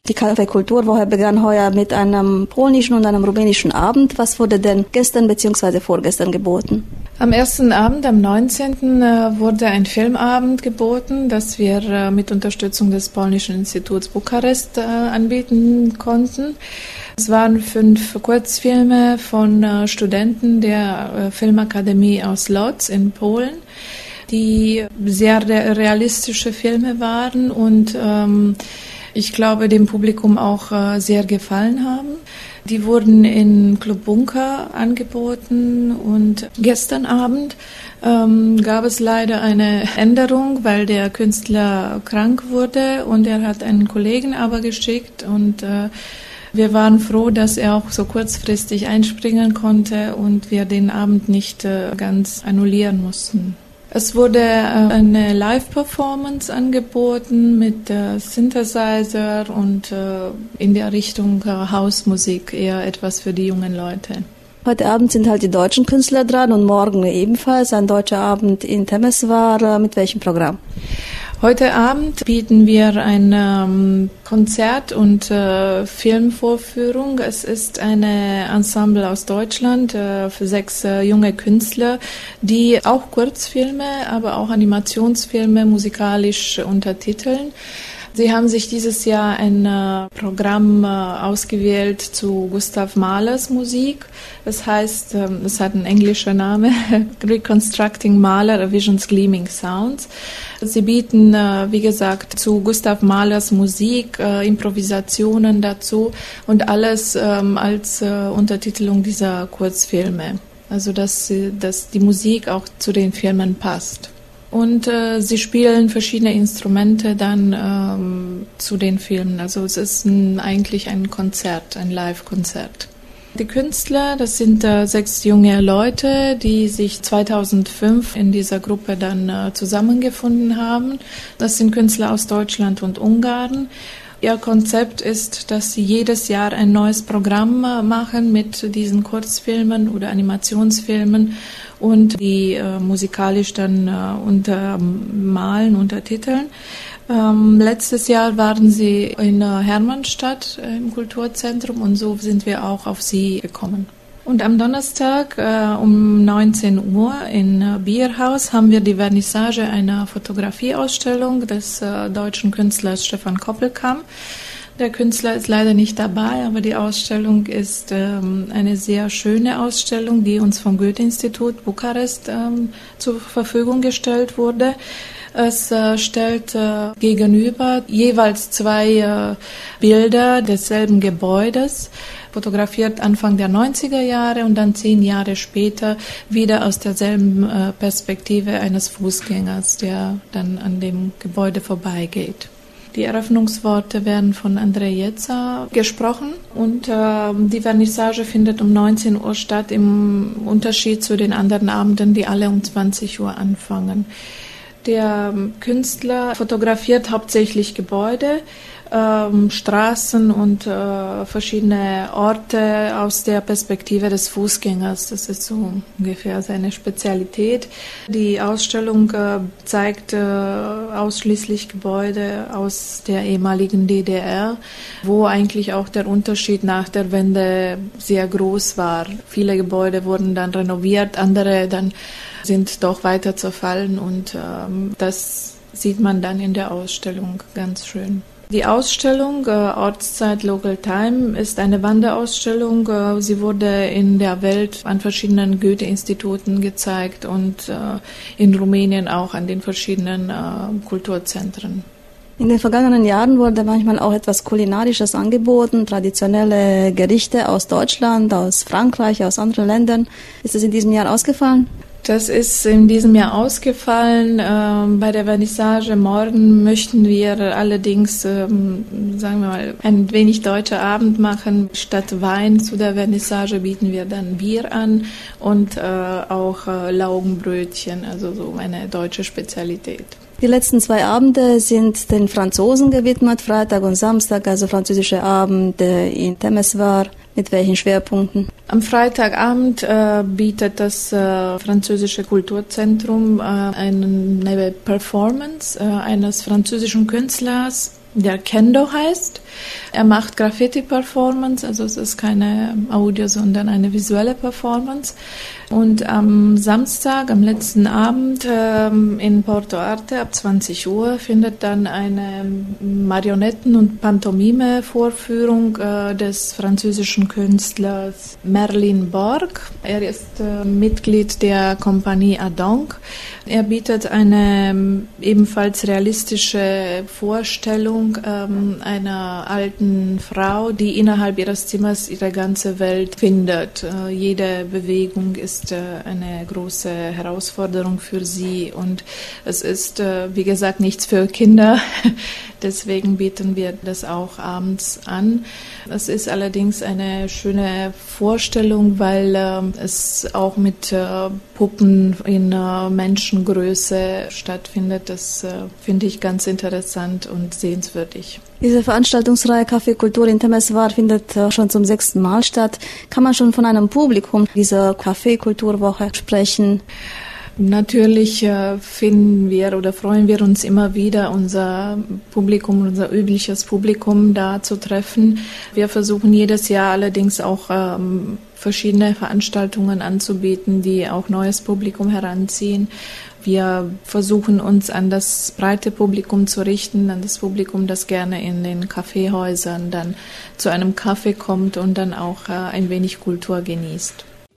Die Café Kulturwoche begann heuer mit einem polnischen und einem rumänischen Abend. Was wurde denn gestern bzw. vorgestern geboten? Am ersten Abend, am 19. wurde ein Filmabend geboten, das wir mit Unterstützung des Polnischen Instituts Bukarest anbieten konnten. Es waren 5 Kurzfilme von Studenten der Filmakademie aus Lodz in Polen, die sehr realistische Filme waren und ich glaube, dem Publikum auch sehr gefallen haben. Die wurden in Club Bunker angeboten und gestern Abend gab es leider eine Änderung, weil der Künstler krank wurde und er hat einen Kollegen aber geschickt und wir waren froh, dass er auch so kurzfristig einspringen konnte und wir den Abend nicht ganz annullieren mussten. Es wurde eine Live-Performance angeboten mit Synthesizer und in der Richtung Hausmusik, eher etwas für die jungen Leute. Heute Abend sind halt die deutschen Künstler dran und morgen ebenfalls ein deutscher Abend in Temeswar. Mit welchem Programm? Heute Abend bieten wir ein Konzert und Filmvorführung. Es ist eine Ensemble aus Deutschland für 6 junge Künstler, die auch Kurzfilme, aber auch Animationsfilme musikalisch untertiteln. Sie haben sich dieses Jahr ein Programm ausgewählt zu Gustav Mahlers Musik. Das heißt, es hat einen englischen Namen, Reconstructing Mahler, A Vision's Gleaming Sounds. Sie bieten, wie gesagt, zu Gustav Mahlers Musik, Improvisationen dazu und alles als Untertitelung dieser Kurzfilme. Also, dass die Musik auch zu den Filmen passt. Und sie spielen verschiedene Instrumente dann zu den Filmen. Also es ist eigentlich ein Konzert, ein Live-Konzert. Die Künstler, das sind 6 junge Leute, die sich 2005 in dieser Gruppe dann zusammengefunden haben. Das sind Künstler aus Deutschland und Ungarn. Ihr Konzept ist, dass sie jedes Jahr ein neues Programm machen mit diesen Kurzfilmen oder Animationsfilmen und die musikalisch dann untermalen, untertiteln. Letztes Jahr waren sie in Hermannstadt im Kulturzentrum und so sind wir auch auf sie gekommen. Und am Donnerstag um 19 Uhr in Bierhaus haben wir die Vernissage einer Fotografieausstellung des deutschen Künstlers Stefan Koppelkamp. Der Künstler ist leider nicht dabei, aber die Ausstellung ist eine sehr schöne Ausstellung, die uns vom Goethe-Institut Bukarest zur Verfügung gestellt wurde. Es stellt gegenüber jeweils 2 Bilder desselben Gebäudes, fotografiert Anfang der 90er Jahre und dann 10 Jahre später wieder aus derselben Perspektive eines Fußgängers, der dann an dem Gebäude vorbeigeht. Die Eröffnungsworte werden von Andrzej Jetzer gesprochen und die Vernissage findet um 19 Uhr statt, im Unterschied zu den anderen Abenden, die alle um 20 Uhr anfangen. Der Künstler fotografiert hauptsächlich Gebäude, Straßen und verschiedene Orte aus der Perspektive des Fußgängers. Das ist so ungefähr seine Spezialität. Die Ausstellung zeigt ausschließlich Gebäude aus der ehemaligen DDR, wo eigentlich auch der Unterschied nach der Wende sehr groß war. Viele Gebäude wurden dann renoviert, andere dann sind doch weiter zerfallen und das sieht man dann in der Ausstellung ganz schön. Die Ausstellung Ortszeit Local Time ist eine Wanderausstellung. Sie wurde in der Welt an verschiedenen Goethe-Instituten gezeigt und in Rumänien auch an den verschiedenen Kulturzentren. In den vergangenen Jahren wurde manchmal auch etwas Kulinarisches angeboten, traditionelle Gerichte aus Deutschland, aus Frankreich, aus anderen Ländern. Ist es in diesem Jahr ausgefallen? Das ist in diesem Jahr ausgefallen. Bei der Vernissage morgen möchten wir allerdings, sagen wir mal, ein wenig deutscher Abend machen. Statt Wein zu der Vernissage bieten wir dann Bier an und auch Laugenbrötchen, also so eine deutsche Spezialität. Die letzten 2 Abende sind den Franzosen gewidmet, Freitag und Samstag, also französische Abende in Temeswar. Mit welchen Schwerpunkten? Am Freitagabend bietet das französische Kulturzentrum eine Performance eines französischen Künstlers, der Kendo heißt. Er macht Graffiti-Performance, also es ist keine Audio, sondern eine visuelle Performance. Und am Samstag, am letzten Abend in Porto Arte ab 20 Uhr findet dann eine Marionetten- und Pantomime-Vorführung des französischen Künstlers Merlin Borg. Er ist Mitglied der Kompanie Adonc. Er bietet eine ebenfalls realistische Vorstellung einer alten Frau, die innerhalb ihres Zimmers ihre ganze Welt findet. Jede Bewegung ist eine große Herausforderung für sie und es ist, wie gesagt, nichts für Kinder. Deswegen bieten wir das auch abends an. Es ist allerdings eine schöne Vorstellung, weil es auch mit Puppen in Menschengröße stattfindet. Das finde ich ganz interessant und sehenswürdig. Diese Veranstaltungsreihe Kaffeekultur in Temeswar findet schon zum 6. Mal statt. Kann man schon von einem Publikum dieser Kaffeekulturwoche sprechen? Natürlich finden wir oder freuen wir uns immer wieder, unser Publikum, unser übliches Publikum da zu treffen. Wir versuchen jedes Jahr allerdings auch verschiedene Veranstaltungen anzubieten, die auch neues Publikum heranziehen. Wir versuchen uns an das breite Publikum zu richten, an das Publikum, das gerne in den Kaffeehäusern dann zu einem Kaffee kommt und dann auch ein wenig Kultur genießt.